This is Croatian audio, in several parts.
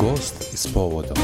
Gost s povodom.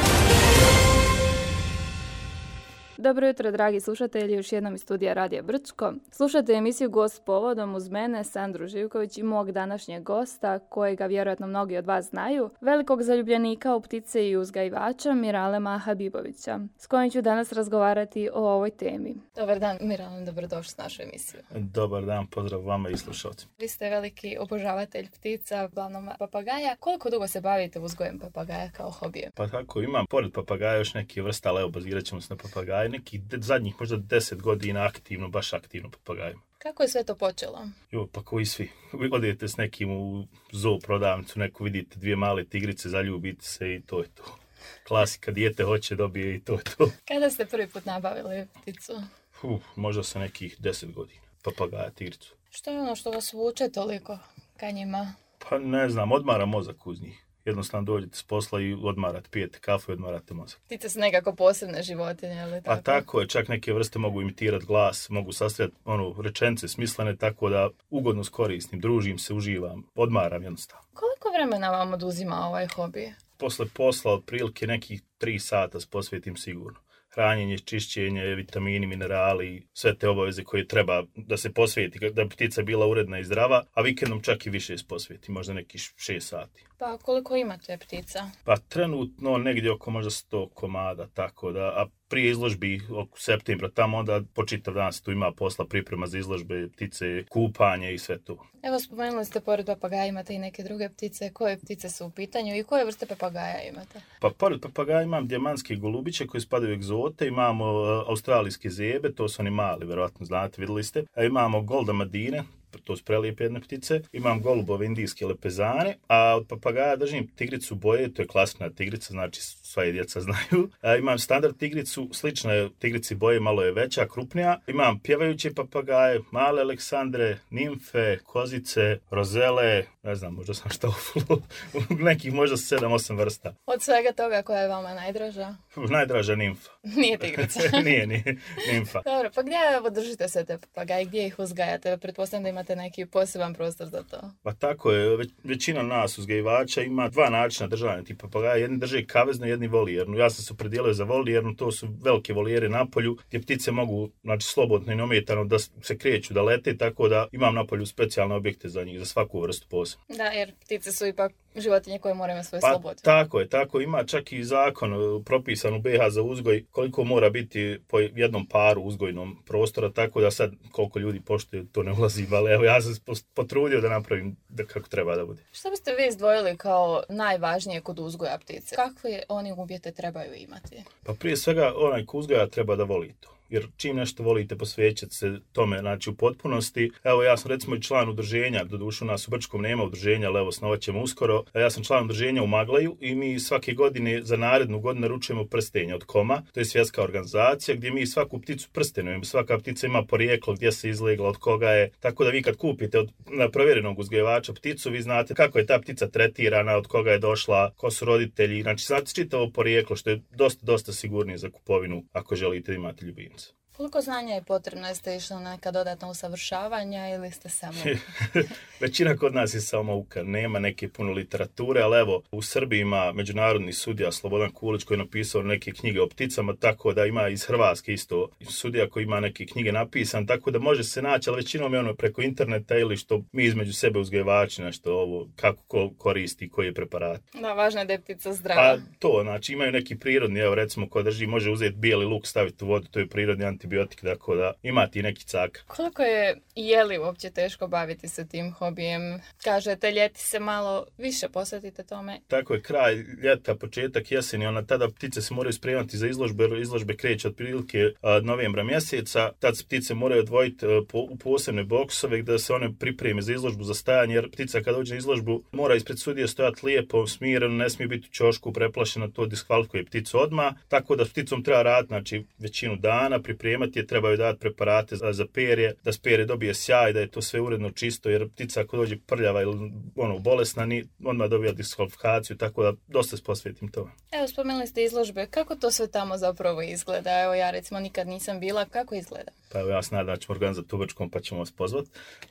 Dobro jutro, dragi slušatelji, još jednom iz studija Radija Brčko. Slušate emisiju Gost s povodom uz mene, Sandru Živković, i mog današnjeg gosta, kojega vjerojatno mnogi od vas znaju, velikog zaljubljenika u ptice i uzgajivača Miralema Habibovića, s kojim ću danas razgovarati o ovoj temi. Dobar dan, Miralem, dobrodošli u našu emisiju. Dobar dan, pozdrav vama i slušalcima. Vi ste veliki obožavatelj ptica, uglavnom papagaja. Koliko dugo se bavite uzgojem papagaja kao hobijem? Pa tako, imam pored papagaja još neke vrste, ali evo, bazirat ćemo se na papagaje. Nekih zadnjih možda 10 godina aktivno, baš aktivno papagajima. Kako je sve to počelo? Pa koji svi. Vi odete s nekim u zoo prodavnicu, neku vidite dvije male tigrice, zaljubite se i to je to. Klasika, dijete hoće, dobije i to je to. Kada ste prvi put nabavili pticu? Možda sa nekih 10 godina. Papagaja, tigricu. Što je ono što vas vuče toliko ka njima? Pa ne znam, odmara mozak uz njih. Jednostavno dođete s posla i odmarate, pijete kafu i odmarate mozak. Ptice su nekako posebne životinje, ali tako? A tako je, čak neke vrste mogu imitirati glas, mogu sastavljati rečenice smislene, tako da ugodno koristim, družim se, uživam, odmaram jednostavno. Koliko vremena vam oduzima ovaj hobi? Posle posla otprilike nekih 3 sata posvetim sigurno. Hranjenje, čišćenje, vitamini, minerali, sve te obaveze koje treba da se posveti, da bi ptica bila uredna i zdrava, a vikendom čak i više se posveti, možda nekih 6 sati. Pa koliko imate ptica? Pa trenutno negdje oko možda 100 komada, tako da, a prije izložbi oko septembra tamo onda po čitav dan se tu ima posla, priprema za izložbe, ptice, kupanje i sve to. Evo, spomenuli ste pored papagaja imate i neke druge ptice. Koje ptice su u pitanju i koje vrste papagaja imate? Pa pored papagaja imam dijamantske golubiće koji spadaju u egzote, imamo australijske zebe, to su oni mali, verovatno znate, vidjeli ste. A imamo golda madine, to su prelijepe jedne ptice. Imam golubove indijske lepezane, a od papagaja držim tigricu boje, to je klasična tigrica, znači sva i djeca znaju. Imam standard tigricu, slična je tigrici boje, malo je veća, krupnija. Imam pjevajuće papagaje, male aleksandre, nimfe, kozice, rozele, ne znam, možda sam šta ufulo, nekih možda 7-8 vrsta. Od svega toga koja je vama najdraža? Najdraža nimfa. Nije tigrica. Nije nimfa. Dobro, pa gdje držite sve te papagaje, gdje ih uzgajate? Pretpostavljam da imate neki poseban prostor za to. Pa tako je, većina nas uzgajivača ima 2 načina držanja tih papagaja. Jedni drže kavezno, jedni volijernu. Ja sam se opredijelio za volijernu, to su velike volijere na polju gdje ptice mogu, znači, slobodno i neometano da se kreću, da lete, tako da imam na polju specijalne objekte za njih, za svaku vrstu posebno. Da, jer ptice su ipak životinje koje moraju imati svoju slobodu. Tako je, ima čak i zakon propisan u BiH za uzgoj koliko mora biti po jednom paru uzgojnom prostora, tako da sad koliko ljudi poštuje to ne ulazi, ali evo ja sam potrudio da napravim da kako treba da bude. Što biste vi izdvojili kao najvažnije kod uzgoja ptice? Kakve oni uvjete trebaju imati? Pa prije svega onaj ko uzgaja treba da voli to. Jer čim nešto volite, posvećati se tome, znači, u potpunosti. Evo, ja sam recimo i član udruženja, doduše u nas u Brčkom nema udruženja, ali evo, osnovat ćemo uskoro. Ja sam član udruženja u Maglaju i mi svake godine za narednu godinu naručujemo prstenje od Koma, to je svjetska organizacija gdje mi svaku pticu prstenujemo. Svaka ptica ima porijeklo, gdje se izlegla, od koga je. Tako da vi kad kupite od provjerenog uzgajivača pticu, vi znate kako je ta ptica tretirana, od koga je došla, ko su roditelji. Znači, znate čitavo porijeklo, što je dosta sigurnije za kupovinu ako želite imati ljubimca. Koliko znanja je potrebno? Jeste išli na neka dodatna usavršavanja ili ste samo... Većina kod nas je samouka, nema neke puno literature, ali evo, u Srbiji ima međunarodni sudija Slobodan Kulić koji je napisao neke knjige o pticama, tako da ima iz Hrvatske isto sudija koji ima neke knjige napisan, tako da može se naći, ali većinom je ono preko interneta ili što mi između sebe uzgajivači nešto ovo, kako ko koristi, koji je preparat. Da, važno je da je ptica zdrava. Pa to, znači imaju neki prirodni, evo recimo ko drži, može uzeti bijeli luk, staviti u vodu, to je prirodni antibiotik, tako da ima ti neki cak. Koliko je li uopće teško baviti se tim hobijem? Kažete, ljeti se malo više posvetite tome. Tako je, kraj ljeta, početak jeseni, tada ptice se moraju spremati za izložbe, jer izložbe kreće otprilike novembra mjeseca, tad se ptice moraju odvojiti u posebne boksove da se one pripreme za izložbu, za stajanje, jer ptica kad dođe na izložbu mora ispred sudije stojati lijepo, smireno, ne smije biti u ćošku, preplašena, to diskvalifikuje pticu odmah, tako da s pticom treba raditi, znači, većinu dana, pripremati je, trebaju dati preparate za perje, da s perje dobije sjaj, da je to sve uredno čisto, jer ptica ako dođe prljava ili bolesna, odmah dobija diskvalifikaciju, tako da dosta se posvetim tome. Evo, spomenuli ste izložbe, kako to sve tamo zapravo izgleda? Evo, ja recimo nikad nisam bila, kako izgleda? Pa evo ja se nadam da ćemo organizati u Brčkom pa ćemo vas pozvati.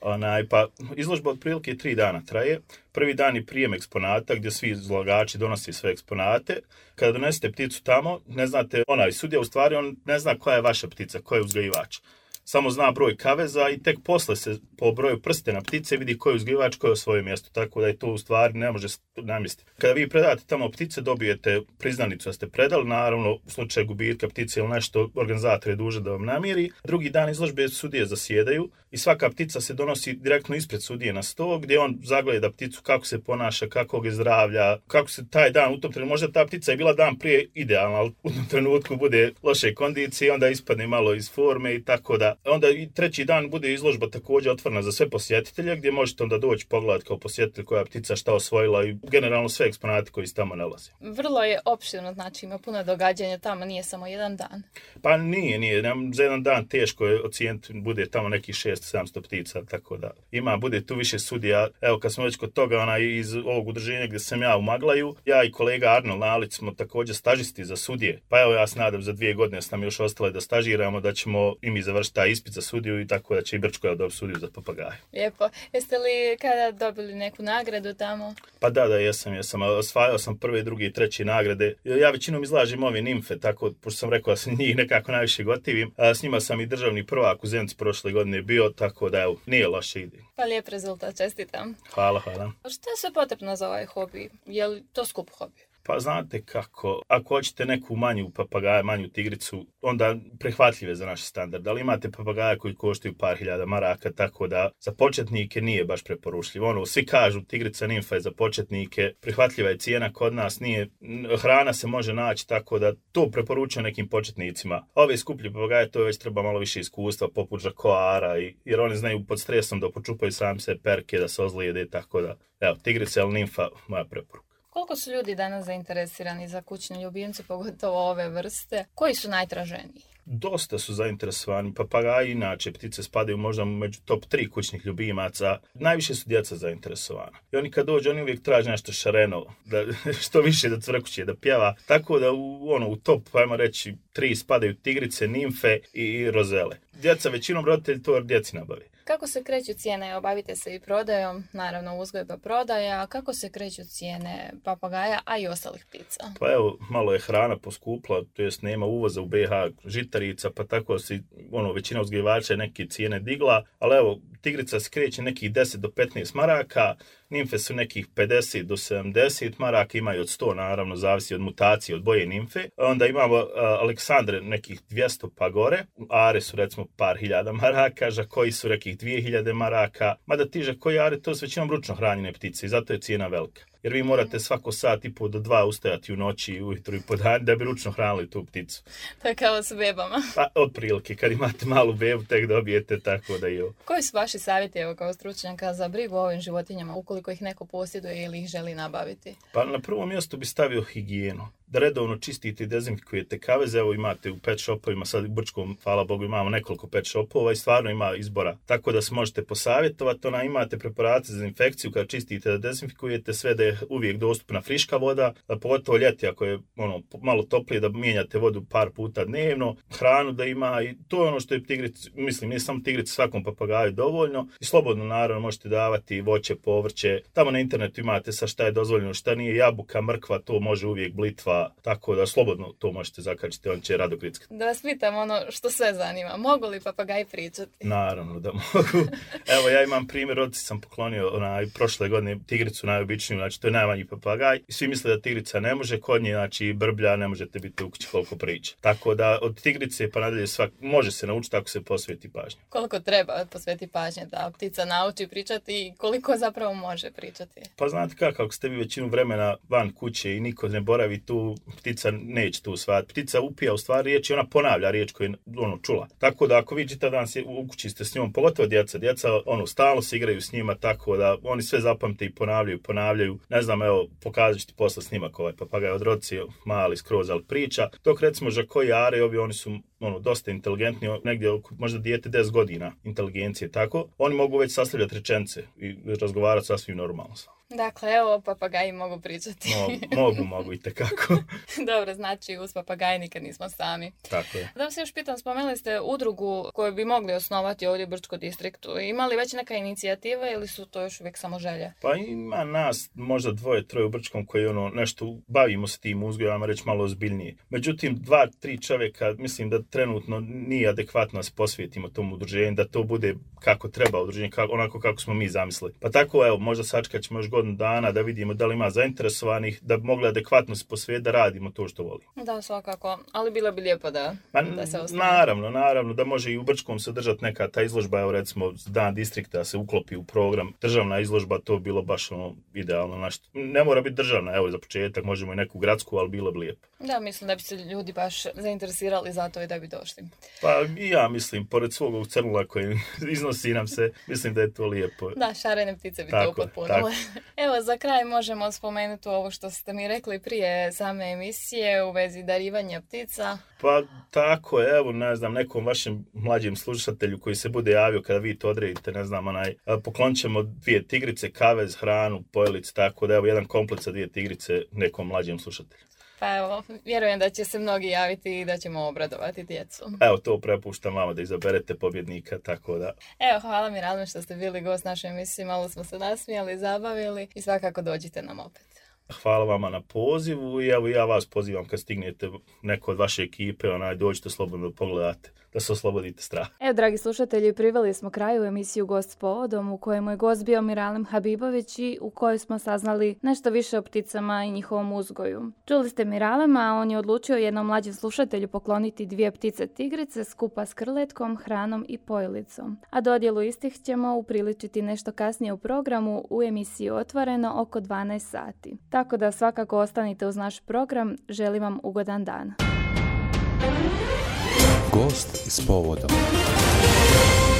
Pa izložba otprilike 3 dana traje. Prvi dan je prijem eksponata gdje svi izlagači donose sve eksponate. Kada donesete pticu tamo, ne znate, onaj sudija u stvari on ne zna koja je vaša ptica, koja je uzgajivač. Samo zna broj kaveza i tek posle se po broju prstena ptice vidi koji je uzgajivač, koji je svoje mjesto. Tako da je to u stvari ne može namjestiti. Kada vi predate tamo ptice, dobijete priznanicu da ste predali. Naravno, u slučaju gubitka ptice ili nešto, organizator je dužan da vam namiri. Drugi dan izložbe sudije zasjedaju i svaka ptica se donosi direktno ispred sudije na sto, gdje on zagleda pticu kako se ponaša, kakvog je zdravlja, kako se taj dan u tom trenutku, možda ta ptica je bila dan prije idealna, ali u tom trenutku bude loše kondicije, onda ispadne malo iz forme i tako da. Onda i treći dan bude izložba također otvorena za sve posjetitelje, gdje možete onda doći pogledati kao posjetitelj koja ptica šta osvojila i generalno sve eksponate koji se tamo nalaze. Vrlo je opširno, znači ima puno događanja tamo, nije samo jedan dan. Pa nije. Za jedan dan teško je ocijeniti, bude tamo nekih 600-700 ptica, tako da bude tu više sudija. Evo kad smo već kod toga, iz ovog udruženja gdje sam ja u Maglaju, ja i kolega Arnold Nalić smo također stažisti za sudije. Pa evo ja se nadam za 2 godine s nam još ostale da stažiramo, da ćemo i mi završiti taj ispit za sudiju i tako da će i Brčko dobiti sudiju za papagaje. Lijepo. Jeste li kada dobili neku nagradu tamo? Pa da, jesam. Osvajao sam 1., 2. i 3. nagrade. Ja većinom izlažem ove nimfe, tako, pošto sam rekao da se njih nekako najviše gotivim. S njima sam i državni prvak u Zenici prošle godine bio, tako da evo, nije loše ide. Pa lijep rezultat, čestitam. Hvala. Šta je sve potrebno za ovaj hobi? Je li to skup hobi? Pa znate kako, ako hoćete neku manju papagaja, manju tigricu, onda prihvatljive za naš standard. Ali imate papagaja koji koštaju par hiljada maraka, tako da za početnike nije baš preporučljivo. Svi kažu tigrica nimfa je za početnike, prihvatljiva je cijena kod nas, nije, hrana se može naći, tako da to preporučujem nekim početnicima. Ove skuplje papagaje, to već treba malo više iskustva, poput žakoara, jer oni znaju pod stresom da počupaju sami se perke, da se ozlijede, tako da, evo, tigrica ili nimfa, moja preporuka. Koliko su ljudi danas zainteresirani za kućne ljubimce, pogotovo ove vrste? Koji su najtraženiji? Dosta su zainteresovani. Papagaji, inače, ptice spadaju možda među top 3 kućnih ljubimaca. Najviše su djeca zainteresovana. I oni kad dođu, oni uvijek traže nešto šareno, da što više da cvrkuće, da pjeva. Tako da u top, ajmo reći, 3 spadaju tigrice, nimfe i rozele. Djeca, većinom roditelji to djeci nabave. Kako se kreću cijene? Obavite se i prodajom, naravno uzgoj pa prodaja. Kako se kreću cijene papagaja, a i ostalih ptica? Pa evo, malo je hrana poskupla, to jest nema uvoza u BiH žitarica, pa tako se većina uzgajivača neke cijene digla, ali evo, tigrica se kreće nekih 10 do 15 maraka, nimfe su nekih 50 do 70 maraka, imaju od 100, naravno, zavisi od mutacije, od boje nimfe. Onda imamo Aleksandre nekih 200 pa gore, are su recimo par hiljada maraka, žakoji su nekih 2000 maraka, mada ti žakoji are to su većinom ručno hranjene ptice i zato je cijena velika. Jer vi morate svako sat i po do 2 ustajati u noći i ujutru i po dan da bi ručno hranili tu pticu. To je kao s bebama. Pa, otprilike, kad imate malu bebu, tek dobijete, tako da i ovo. Koji su vaši savjeti kao stručnjaka za brigu o ovim životinjama, ukoliko ih neko posjeduje ili ih želi nabaviti? Pa na prvom mjestu bi stavio higijenu. Da redovno čistite i dezinfikujete kaveze, evo imate u pet shopovima, sad u Brčkom, hvala Bogu, imamo nekoliko pet shopova i stvarno ima izbora. Tako da se možete posavjetovati, imate preparate za infekciju kada čistite da dezinfikujete, sve da je uvijek dostupna friška voda, pogotovo ljeti ako je malo toplije da mijenjate vodu par puta dnevno, hranu da ima i to je ono što je tigric, mislim nije samo tigric, svakom papagaju dovoljno i slobodno naravno možete davati voće, povrće, tamo na internetu imate sa šta je dozvoljeno, šta nije, jabuka, mrkva, to može uvijek blitva, tako da slobodno to možete zakačiti, on će rado grickati. Da vas pitam ono što sve zanima, mogu li papagaji pričati? Naravno da mogu. Evo ja imam primjer, rodici sam poklonio prošle godine tigricu najobičniju, znači to je najmanji papagaj i svi misle da tigrica ne može, kod nje znači brblja, ne možete biti u kući koliko priča. Tako da od tigrice pa nadalje može se naučiti ako se posveti pažnju. Koliko treba posveti pažnje da ptica nauči pričati i koliko zapravo može pričati? Pa znate kako, ako ste vi većinu vremena van kuće i niko ne boravi tu, ptica neće tu shvatiti. Ptica upija u stvari riječ i ona ponavlja riječ koju je čula. Tako da ako vi čitav dan u kući ste s njom, pogotovo djeca stalno se igraju s njima, tako da oni sve zapamte i ponavljaju. Ne znam, evo, pokazat ću ti posle snimak ovaj papagaj od rodici, mali skroz, ali priča. Dok recimo žakoji are, oni su dosta inteligentni, negdje možda dijete 10 godina inteligencije, tako. Oni mogu već sastavljati rečenice i razgovarati sasvim normalno. Dakle, evo, papagaji mogu pričati. Mogu itekako. Dobro, znači uz papagaje nikad nismo sami. Tako je. Da se još pitam, spomenuli ste udrugu koju bi mogli osnovati ovdje u Brčkom distriktu. Ima li već neka inicijativa ili su to još uvijek samo želje? Pa ima nas možda 2-3 u Brčkom koji nešto bavimo se tim uzgojama, reći malo ozbiljnije. Međutim, 2-3 čovjeka mislim da trenutno nije adekvatno da se posvetimo tom udruženju, da to bude kako treba udruženje, onako kako smo mi zamislili. Pa tako, evo, možda sačekat ćemo još godinu dana da vidimo da li ima zainteresovanih, da bi mogli adekvatno se posvetiti da radimo to što volimo. Da, svakako, ali bilo bi lijepo da se ostane. Naravno, da može i u Brčkom se držati neka ta izložba, evo recimo Dan distrikta se uklopi u program. Državna izložba, to bi bilo baš idealno. Ne mora biti državna, evo za početak, možemo i neku gradsku, ali bilo bi lijepo. Da, mislim da bi se ljudi baš zainteresirali za to i da bi došli. Pa i ja mislim, pored svog ovog crnula koji iznosi nam se, mislim da je to lijepo. Da, šarene ptice bi to upotpunile. Evo, za kraj možemo spomenuti ovo što ste mi rekli prije same emisije u vezi darivanja ptica. Pa tako je, evo, ne znam, nekom vašem mlađem slušatelju koji se bude javio kada vi to odredite, ne znam, poklonit ćemo 2 tigrice, kavez, hranu, pojelice, tako da evo jedan komplet sa 2 tigrice nekom mlađem slušatelju. Pa evo, vjerujem da će se mnogi javiti i da ćemo obradovati djecu. Evo, to prepuštam vama da izaberete pobjednika, tako da... Evo, hvala Miralme što ste bili gost naše emisije, malo smo se nasmijali, zabavili i svakako dođite nam opet. Hvala vama na pozivu i evo ja vas pozivam kad stignete neko od vaše ekipe, dođite slobodno da pogledate, da se oslobodite straha. Evo, dragi slušatelji, priveli smo kraju emisiju Gost s povodom u kojemu je gost bio Miralem Habibović i u kojoj smo saznali nešto više o pticama i njihovom uzgoju. Čuli ste Miralema, a on je odlučio jednom mlađem slušatelju pokloniti 2 ptice tigrice skupa s krletkom, hranom i pojelicom. A dodjelu istih ćemo upriličiti nešto kasnije u programu u emisiji Otvoreno oko 12 sati. Tako da svakako ostanite uz naš program. Želim vam ugodan dan. Gost s povodom.